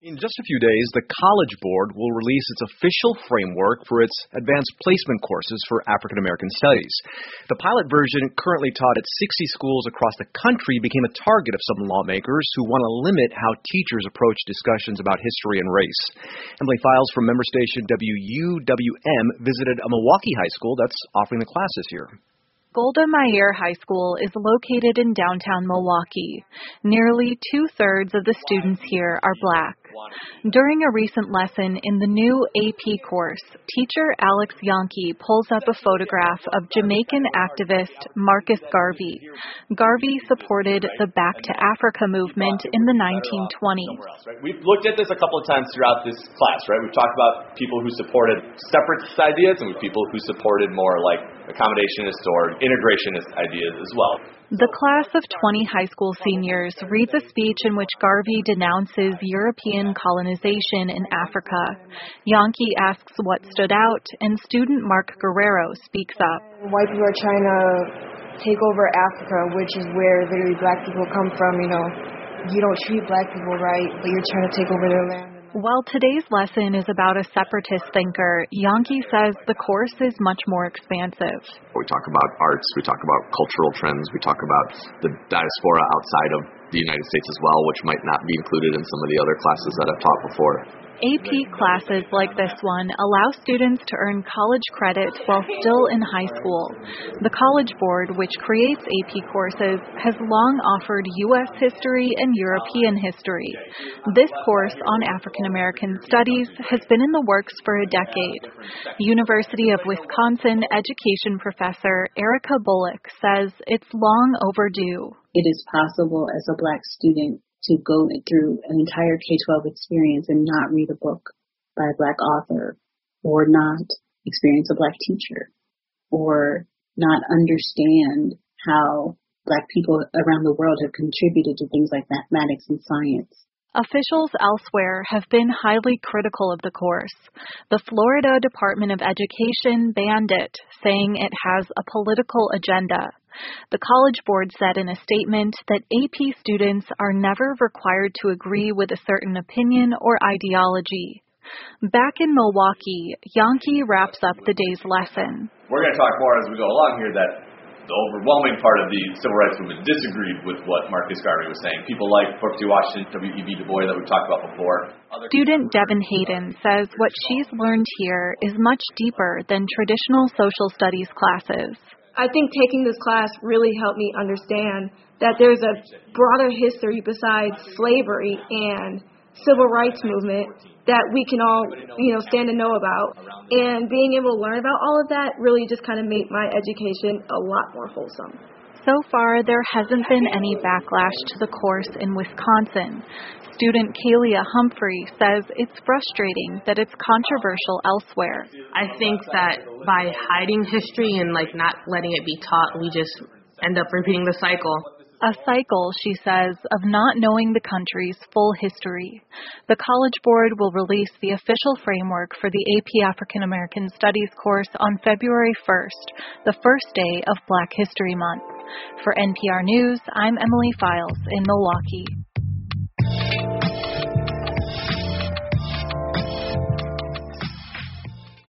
In just a few days, the College Board will release its official framework for its advanced placement courses for African American Studies. The pilot version, currently taught at 60 schools across the country, became a target of some lawmakers who want to limit how teachers approach discussions about history and race. Emily Files from member station WUWM visited a Milwaukee high school that's offering the classes here. Golda Meir High School is located in downtown Milwaukee. Nearly two-thirds of the students here are Black. During a recent lesson in the new AP course, teacher Alex Yankee pulls up a photograph of Jamaican activist Marcus Garvey. Garvey supported the Back to Africa movement in the 1920s. We've looked at this a couple of times throughout this class, right? We've talked about people who supported separatist ideas and people who supported more like accommodationist or integrationist ideas as well. The class of 20 high school seniors reads a speech in which Garvey denounces European colonization in Africa. Yankee asks what stood out, and student Mark Guerrero speaks up. White people are trying to take over Africa, which is where literally Black people come from. You don't treat Black people right, but you're trying to take over their land. While today's lesson is about a separatist thinker, Yankee says the course is much more expansive. We talk about arts, we talk about cultural trends, we talk about the diaspora outside of the United States as well, which might not be included in some of the other classes that I've taught before. AP classes like this one allow students to earn college credit while still in high school. The College Board, which creates AP courses, has long offered U.S. history and European history. This course on African American Studies has been in the works for a decade. University of Wisconsin education professor Erica Bullock says it's long overdue. It is possible as a Black student to go through an entire K-12 experience and not read a book by a Black author, or not experience a Black teacher, or not understand how Black people around the world have contributed to things like mathematics and science. Officials elsewhere have been highly critical of the course. The Florida Department of Education banned it, saying it has a political agenda. The College Board said in a statement that AP students are never required to agree with a certain opinion or ideology. Back in Milwaukee, Yankee wraps up the day's lesson. We're going to talk more as we go along here that the overwhelming part of the civil rights movement disagreed with what Marcus Garvey was saying. People like Booker T. Washington, W.E.B. Du Bois that we've talked about before. Student Devin Hayden says what she's learned here is much deeper than traditional social studies classes. I think taking this class really helped me understand that there's a broader history besides slavery and civil rights movement that we can all, stand and know about. And being able to learn about all of that really just kind of made my education a lot more wholesome. So far, there hasn't been any backlash to the course in Wisconsin. Student Kalia Humphrey says it's frustrating that it's controversial elsewhere. I think that by hiding history and not letting it be taught, we just end up repeating the cycle. A cycle, she says, of not knowing the country's full history. The College Board will release the official framework for the AP African American Studies course on February 1st, the first day of Black History Month. For NPR News, I'm Emily Files in Milwaukee.